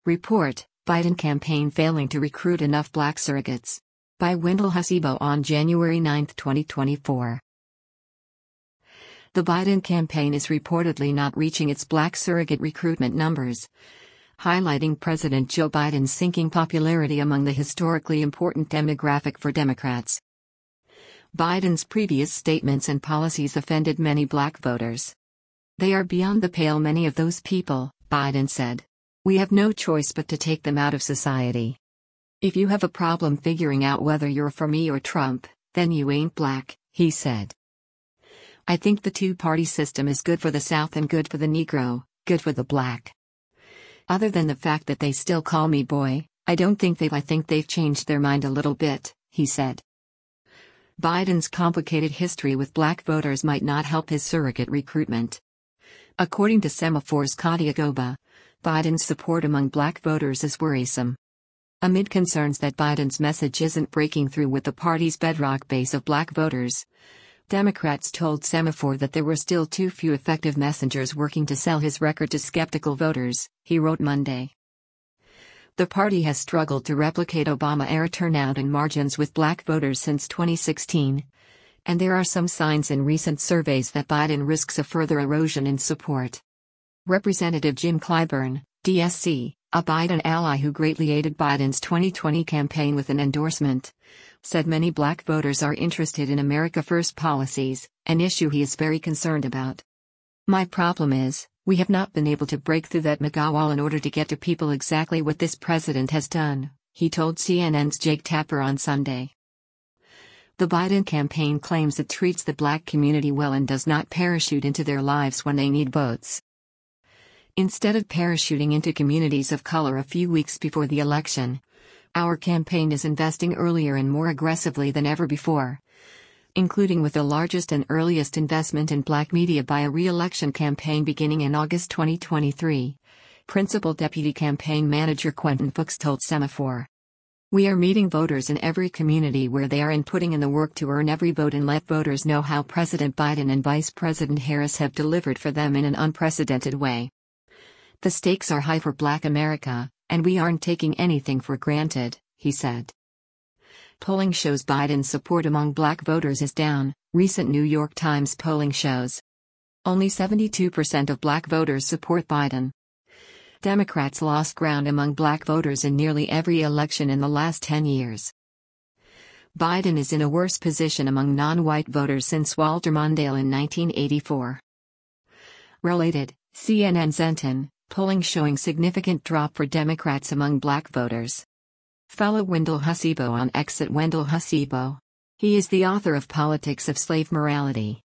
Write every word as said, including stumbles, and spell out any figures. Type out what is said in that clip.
Report, Biden campaign failing to recruit enough black surrogates. By Wendell Hasibo on January ninth, twenty twenty-four. The Biden campaign is reportedly not reaching its black surrogate recruitment numbers, highlighting President Joe Biden's sinking popularity among the historically important demographic for Democrats. Biden's previous statements and policies offended many black voters. "They are beyond the pale, many of those people," Biden said. "We have no choice but to take them out of society. If you have a problem figuring out whether you're for me or Trump, then you ain't black," he said. "I think the two-party system is good for the South and good for the Negro, good for the black. Other than the fact that they still call me boy, I don't think they've I think they've changed their mind a little bit," he said. Biden's complicated history with black voters might not help his surrogate recruitment. According to Semaphor's Katia Goba, Biden's support among black voters is worrisome. Amid concerns that Biden's message isn't breaking through with the party's bedrock base of black voters, Democrats told Semaphore that there were still too few effective messengers working to sell his record to skeptical voters, he wrote Monday. The party has struggled to replicate Obama-era turnout and margins with black voters since twenty sixteen, and there are some signs in recent surveys that Biden risks a further erosion in support. Representative Jim Clyburn, D S C, a Biden ally who greatly aided Biden's twenty twenty campaign with an endorsement, said many black voters are interested in America First policies, an issue he is very concerned about. "My problem is, we have not been able to break through that MAGA wall in order to get to people exactly what this president has done," he told C N N's Jake Tapper on Sunday. The Biden campaign claims it treats the black community well and does not parachute into their lives when they need votes. Instead of parachuting into communities of color a few weeks before the election, our campaign is investing earlier and more aggressively than ever before, including with the largest and earliest investment in black media by a re-election campaign beginning in August twenty twenty-three, Principal Deputy Campaign Manager Quentin Fuchs told Semaphore. "We are meeting voters in every community where they are and putting in the work to earn every vote and let voters know how President Biden and Vice President Harris have delivered for them in an unprecedented way. The stakes are high for Black America, and we aren't taking anything for granted," he said. Polling shows Biden's support among black voters is down, recent New York Times polling shows. Only seventy-two percent of black voters support Biden. Democrats lost ground among black voters in nearly every election in the last ten years. Biden is in a worse position among non-white voters since Walter Mondale in nineteen eighty-four. Related, C N N Zenton, polling showing significant drop for Democrats among black voters. Follow Wendell Hasibo on X at Wendell Hasibo. He is the author of Politics of Slave Morality.